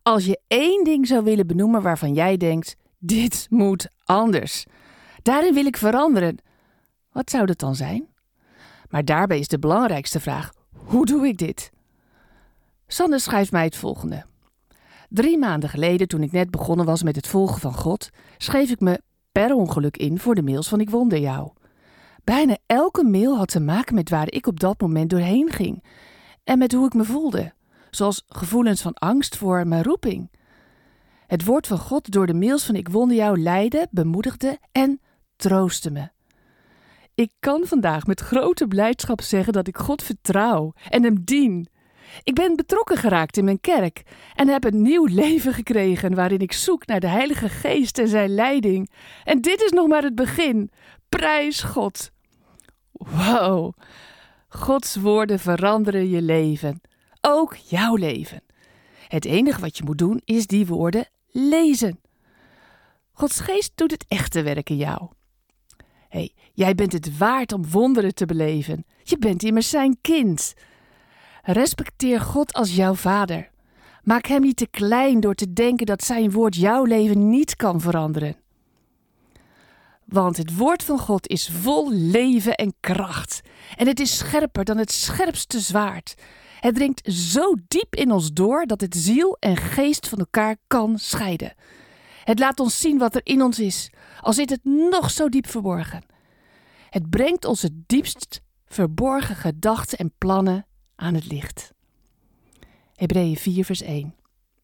Als je één ding zou willen benoemen waarvan jij denkt, dit moet anders. Daarin wil ik veranderen. Wat zou dat dan zijn? Maar daarbij is de belangrijkste vraag, hoe doe ik dit? Sander schrijft mij het volgende. 3 maanden geleden, toen ik net begonnen was met het volgen van God, schreef ik me per ongeluk in voor de mails van Ik Wonder Jou. Bijna elke mail had te maken met waar ik op dat moment doorheen ging en met hoe ik me voelde, zoals gevoelens van angst voor mijn roeping. Het woord van God door de mails van Ik Wonder Jou leidde, bemoedigde en troostte me. Ik kan vandaag met grote blijdschap zeggen dat ik God vertrouw en hem dien. Ik ben betrokken geraakt in mijn kerk en heb een nieuw leven gekregen waarin ik zoek naar de Heilige Geest en zijn leiding. En dit is nog maar het begin. Prijs God. Wow. Gods woorden veranderen je leven. Ook jouw leven. Het enige wat je moet doen is die woorden lezen. Gods Geest doet het echte werk in jou. Jij bent het waard om wonderen te beleven. Je bent immers zijn kind. Respecteer God als jouw vader. Maak hem niet te klein door te denken dat zijn woord jouw leven niet kan veranderen. Want het woord van God is vol leven en kracht. En het is scherper dan het scherpste zwaard. Het dringt zo diep in ons door dat het ziel en geest van elkaar kan scheiden. Het laat ons zien wat er in ons is, al zit het nog zo diep verborgen. Het brengt onze diepst verborgen gedachten en plannen aan het licht. Hebreeën 4 vers 1.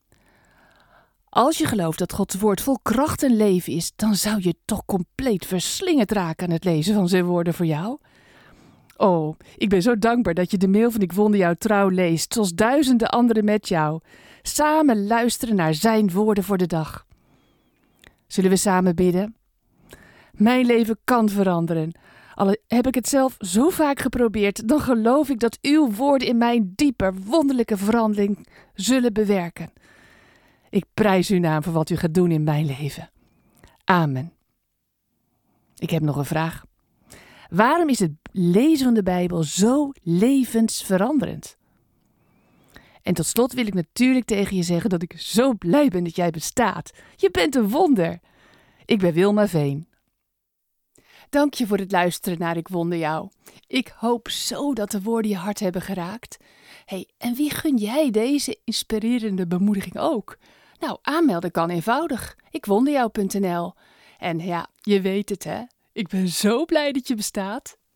Als je gelooft dat Gods woord vol kracht en leven is, dan zou je toch compleet verslingerd raken aan het lezen van zijn woorden voor jou. Oh, ik ben zo dankbaar dat je de mail van Ik Wonder Jou trouw leest, zoals duizenden anderen met jou. Samen luisteren naar zijn woorden voor de dag. Zullen we samen bidden? Mijn leven kan veranderen. Al heb ik het zelf zo vaak geprobeerd, dan geloof ik dat uw woorden in mijn dieper, wonderlijke verandering zullen bewerken. Ik prijs uw naam voor wat u gaat doen in mijn leven. Amen. Ik heb nog een vraag. Waarom is het lezen van de Bijbel zo levensveranderend? En tot slot wil ik natuurlijk tegen je zeggen dat ik zo blij ben dat jij bestaat. Je bent een wonder. Ik ben Wilma Veen. Dank je voor het luisteren naar Ik Wonder Jou. Ik hoop zo dat de woorden je hart hebben geraakt. En wie gun jij deze inspirerende bemoediging ook? Nou, aanmelden kan eenvoudig. ikwonderjou.nl. En ja, je weet het hè. Ik ben zo blij dat je bestaat.